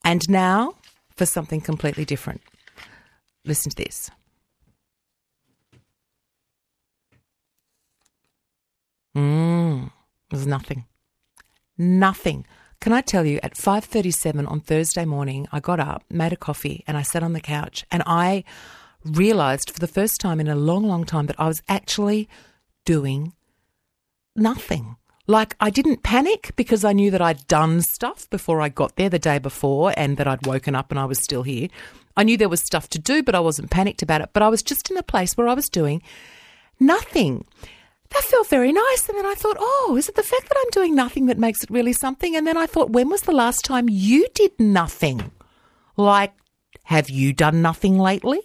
And now for something completely different. Listen to this. There's nothing. Nothing. Can I tell you, at 5:37 on Thursday morning, I got up, made a coffee, and I sat on the couch, and I realised for the first time in a long, long time that I was actually doing nothing. Like, I didn't panic because I knew that I'd done stuff before I got there the day before and that I'd woken up and I was still here. I knew there was stuff to do, but I wasn't panicked about it. But I was just in a place where I was doing nothing. That felt very nice. And then I thought, oh, is it the fact that I'm doing nothing that makes it really something? And then I thought, when was the last time you did nothing? Like, have you done nothing lately?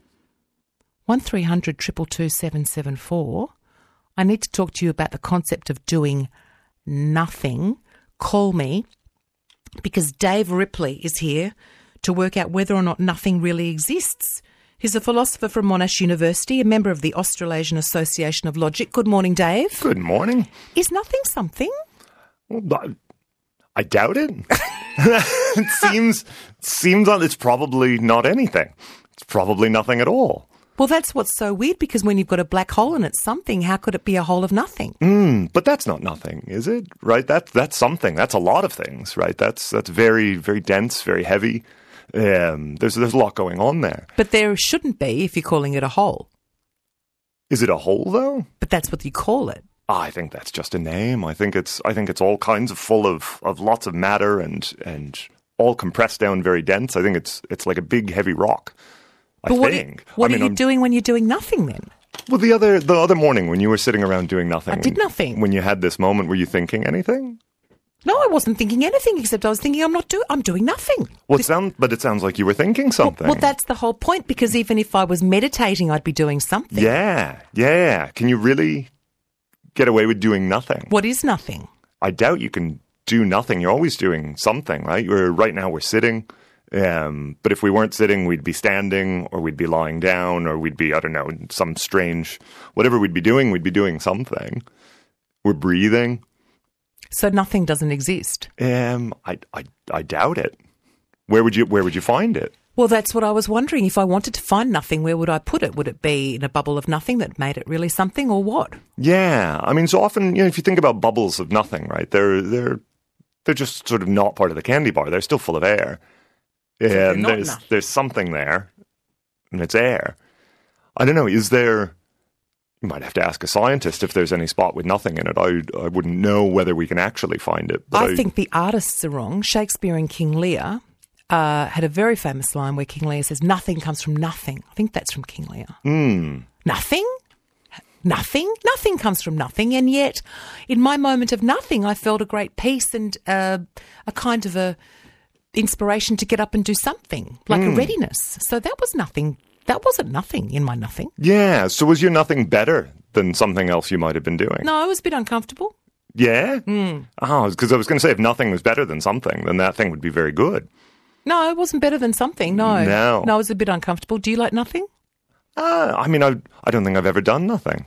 1300 222 774. I need to talk to you about the concept of doing nothing. Call me, because Dave Ripley is here to work out whether or not nothing really exists. He's a philosopher from Monash University, a member of the Australasian Association of Logic. Good morning, Dave. Good morning. Is nothing something? Well, I doubt it. It seems it's probably not anything. It's probably nothing at all. Well, that's what's so weird, because when you've got a black hole and it's something, how could it be a hole of nothing? But that's not nothing, is it? Right? That's something. That's a lot of things, right? That's very, very dense, very heavy. There's a lot going on there. But there shouldn't be if you're calling it a hole. Is it a hole, though? But that's what you call it. I think that's just a name. I think it's all kinds of full of lots of matter and all compressed down, very dense. I think it's like a big heavy rock. What are you doing when you're doing nothing then? Well, the other morning when you were sitting around doing nothing, I did nothing. When you had this moment, were you thinking anything? No, I wasn't thinking anything, except I was thinking I'm doing nothing. Well, it sounds like you were thinking something. Well, that's the whole point, because even if I was meditating, I'd be doing something. Yeah. Can you really get away with doing nothing? What is nothing? I doubt you can do nothing. You're always doing something, right? Right now we're sitting, but if we weren't sitting, we'd be standing, or we'd be lying down, or we'd be, I don't know, some strange, whatever we'd be doing something. We're breathing. So nothing doesn't exist. I doubt it. Where would you find it? Well, that's what I was wondering. If I wanted to find nothing, where would I put it? Would it be in a bubble of nothing that made it really something, or what? Yeah, I mean, so often, if you think about bubbles of nothing, right? They're just sort of not part of the candy bar. They're still full of air, and there's something there, and it's air. I don't know. Is there? You might have to ask a scientist if there's any spot with nothing in it. I wouldn't know whether we can actually find it. But I think the artists are wrong. Shakespeare in King Lear had a very famous line where King Lear says, "Nothing comes from nothing." I think that's from King Lear. Nothing? Nothing? Nothing comes from nothing. And yet, in my moment of nothing, I felt a great peace and a kind of a inspiration to get up and do something, like a readiness. So that was nothing. That wasn't nothing in my nothing. Yeah. So was your nothing better than something else you might have been doing? No, I was a bit uncomfortable. Yeah? Oh, because I was going to say, if nothing was better than something, then that thing would be very good. No, it wasn't better than something, no. No, I was a bit uncomfortable. Do you like nothing? I mean, I don't think I've ever done nothing.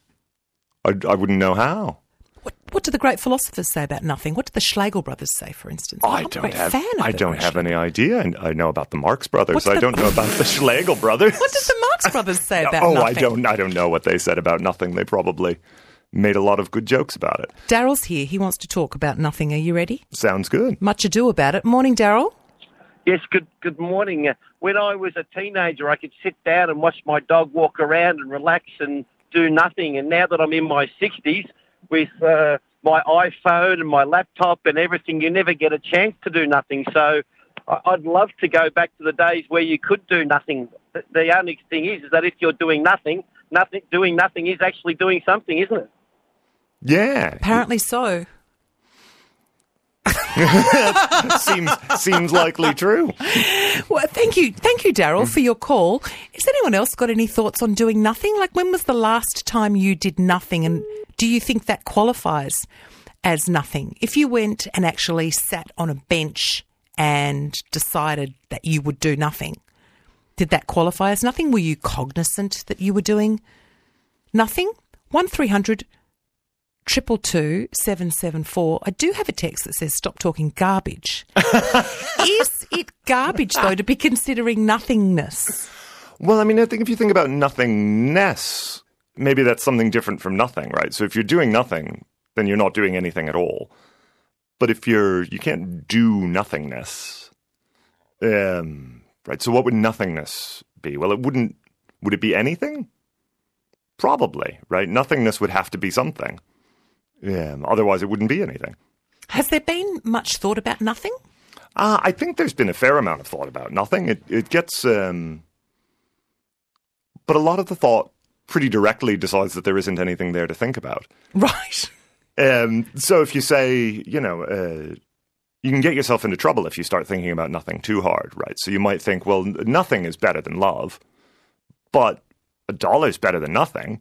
I wouldn't know how. What do the great philosophers say about nothing? What do the Schlegel brothers say, for instance? I don't have any idea. I know about the Marx Brothers. I don't know about the Schlegel Brothers. What does the Marx Brothers say about nothing? I don't know what they said about nothing. They probably made a lot of good jokes about it. Daryl's here. He wants to talk about nothing. Are you ready? Sounds good. Much ado about it. Morning, Daryl. Yes, good morning. When I was a teenager, I could sit down and watch my dog walk around and relax and do nothing. And now that I'm in my 60s, with my iPhone and my laptop and everything, you never get a chance to do nothing. So I'd love to go back to the days where you could do nothing. The only thing is that if you're doing nothing is actually doing something, isn't it? Yeah. Apparently so. Seems likely true. Well, thank you, Daryl, for your call. Has anyone else got any thoughts on doing nothing? Like, when was the last time you did nothing, and do you think that qualifies as nothing? If you went and actually sat on a bench and decided that you would do nothing, did that qualify as nothing? Were you cognizant that you were doing nothing? 1300 222 774. I do have a text that says, "Stop talking garbage." Is it garbage, though, to be considering nothingness. Well, I mean, I think if you think about nothingness, maybe that's something different from nothing, right? So if you're doing nothing, then you're not doing anything at all. But if you can't do nothingness, right? So what would nothingness be? Well, would it be anything? Probably, right? Nothingness would have to be something. Otherwise it wouldn't be anything. Has there been much thought about nothing? I think there's been a fair amount of thought about nothing. It gets, but a lot of the thought pretty directly decides that there isn't anything there to think about. Right. So if you say, you can get yourself into trouble if you start thinking about nothing too hard, right? So you might think, well, nothing is better than love, but $1 is better than nothing.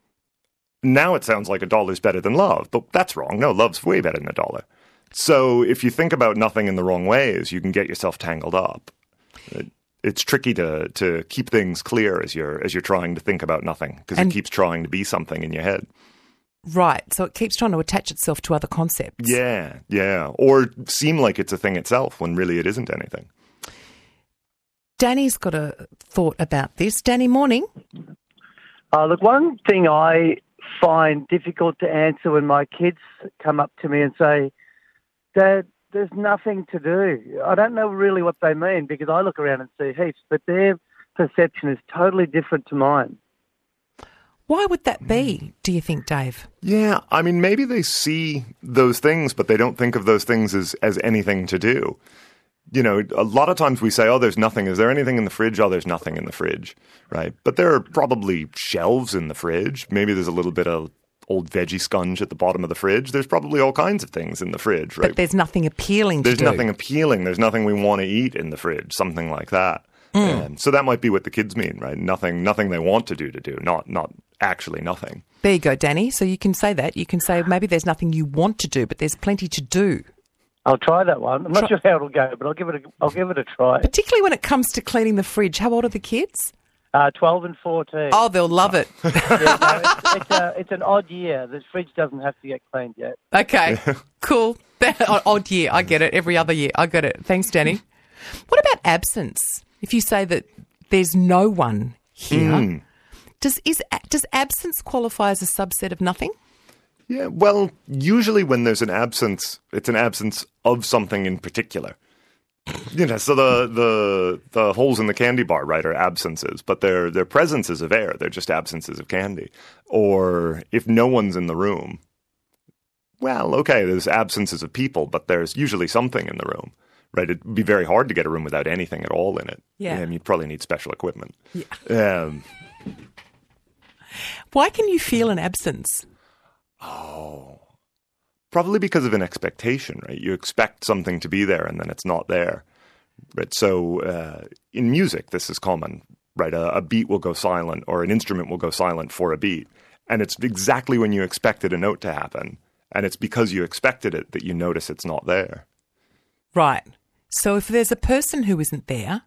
Now it sounds like $1 is better than love, but that's wrong. No, love's way better than $1. So if you think about nothing in the wrong ways, you can get yourself tangled up. It's tricky to keep things clear as you're trying to think about nothing, because it keeps trying to be something in your head. Right, so it keeps trying to attach itself to other concepts. Yeah, or seem like it's a thing itself when really it isn't anything. Danny's got a thought about this. Danny, morning. Look, one thing I find difficult to answer when my kids come up to me and say, Dad, there's nothing to do. I don't know really what they mean, because I look around and see heaps, but their perception is totally different to mine. Why would that be, do you think, Dave? Yeah, I mean, maybe they see those things, but they don't think of those things as anything to do. A lot of times we say, oh, there's nothing. Is there anything in the fridge? Oh, there's nothing in the fridge, right? But there are probably shelves in the fridge. Maybe there's a little bit of old veggie scunge at the bottom of the fridge. There's probably all kinds of things in the fridge, right? But there's nothing appealing to do. There's nothing appealing. There's nothing we want to eat in the fridge, something like that. So that might be what the kids mean, right? Nothing they want to do, not actually nothing. There you go, Danny. So you can say that. You can say maybe there's nothing you want to do, but there's plenty to do. I'll try that one. I'm not sure how it'll go, but I'll give it a try. Particularly when it comes to cleaning the fridge. How old are the kids? 12 and 14. Oh, they'll love it. It's an odd year. The fridge doesn't have to get cleaned yet. Okay, cool. Odd year. I get it. Every other year. I get it. Thanks, Danny. What about absence? If you say that there's no one here, does absence qualify as a subset of nothing? Yeah, well, usually when there's an absence, it's an absence of something in particular. So the holes in the candy bar, right, are absences, but they're presences of air. They're just absences of candy. Or if no one's in the room, well, okay, there's absences of people, but there's usually something in the room, right? It'd be very hard to get a room without anything at all in it. Yeah. And you'd probably need special equipment. Yeah. Why can you feel an absence? Oh, probably because of an expectation, right? You expect something to be there and then it's not there. Right? So in music, this is common, right? A beat will go silent or an instrument will go silent for a beat. And it's exactly when you expected a note to happen. And it's because you expected it that you notice it's not there. Right. So if there's a person who isn't there,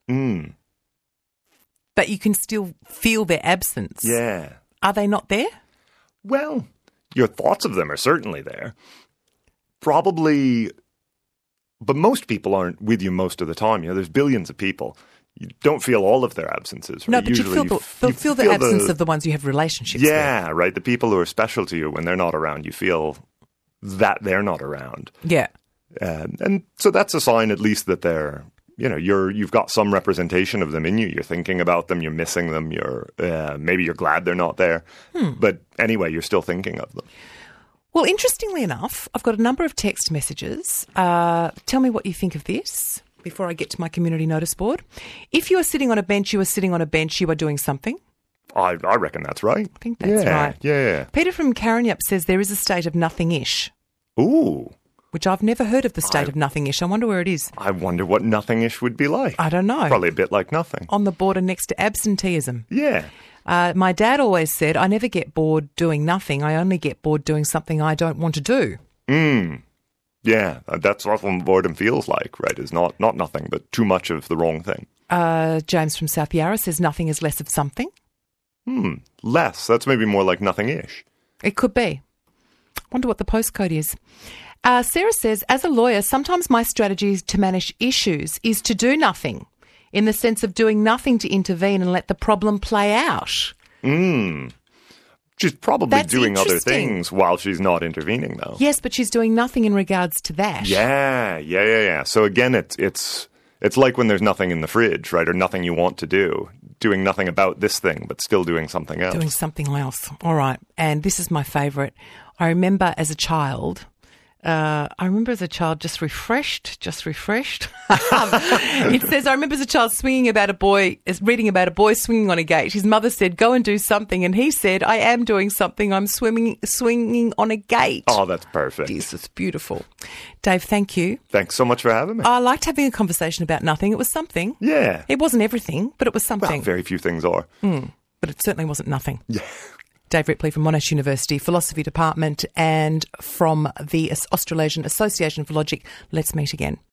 but you can still feel their absence. Yeah. Are they not there? Well, your thoughts of them are certainly there. Probably, but most people aren't with you most of the time. There's billions of people. You don't feel all of their absences. Right? No, but usually you feel the absence of the ones you have relationships with. Yeah, right. The people who are special to you, when they're not around, you feel that they're not around. Yeah. And so that's a sign at least that they're, you've got some representation of them in you. You're thinking about them. You're missing them. Maybe you're glad they're not there. But anyway, you're still thinking of them. Well, interestingly enough, I've got a number of text messages. Tell me what you think of this before I get to my community notice board. If you are sitting on a bench, you are sitting on a bench, you are doing something. I reckon that's right. I think that's right. Yeah. Peter from Karrinyup says there is a state of nothing-ish. Ooh. Which I've never heard of the state of nothing-ish. I wonder where it is. I wonder what nothing-ish would be like. I don't know. Probably a bit like nothing. On the border next to absenteeism. Yeah. My dad always said, I never get bored doing nothing. I only get bored doing something I don't want to do. Yeah, that's often what boredom feels like, right? Is not nothing, but too much of the wrong thing. James from South Yarra says nothing is less of something. Less. That's maybe more like nothing-ish. It could be. Wonder what the postcode is. Sarah says, as a lawyer, sometimes my strategy to manage issues is to do nothing, in the sense of doing nothing to intervene and let the problem play out. She's probably doing other things while she's not intervening, though. Yes, but she's doing nothing in regards to that. Yeah. So again, it's like when there's nothing in the fridge, right, or nothing you want to do. Doing nothing about this thing, but still doing something else. Doing something else. All right. And this is my favourite. I remember as a child just refreshed. It says, I remember as a child reading about a boy swinging on a gate. His mother said, go and do something. And he said, I am doing something. I'm swinging on a gate. Oh, that's perfect. It's beautiful. Dave, thank you. Thanks so much for having me. I liked having a conversation about nothing. It was something. Yeah. It wasn't everything, but it was something. Well, very few things are. But it certainly wasn't nothing. Yeah. Dave Ripley from Monash University Philosophy Department and from the Australasian Association for Logic. Let's meet again.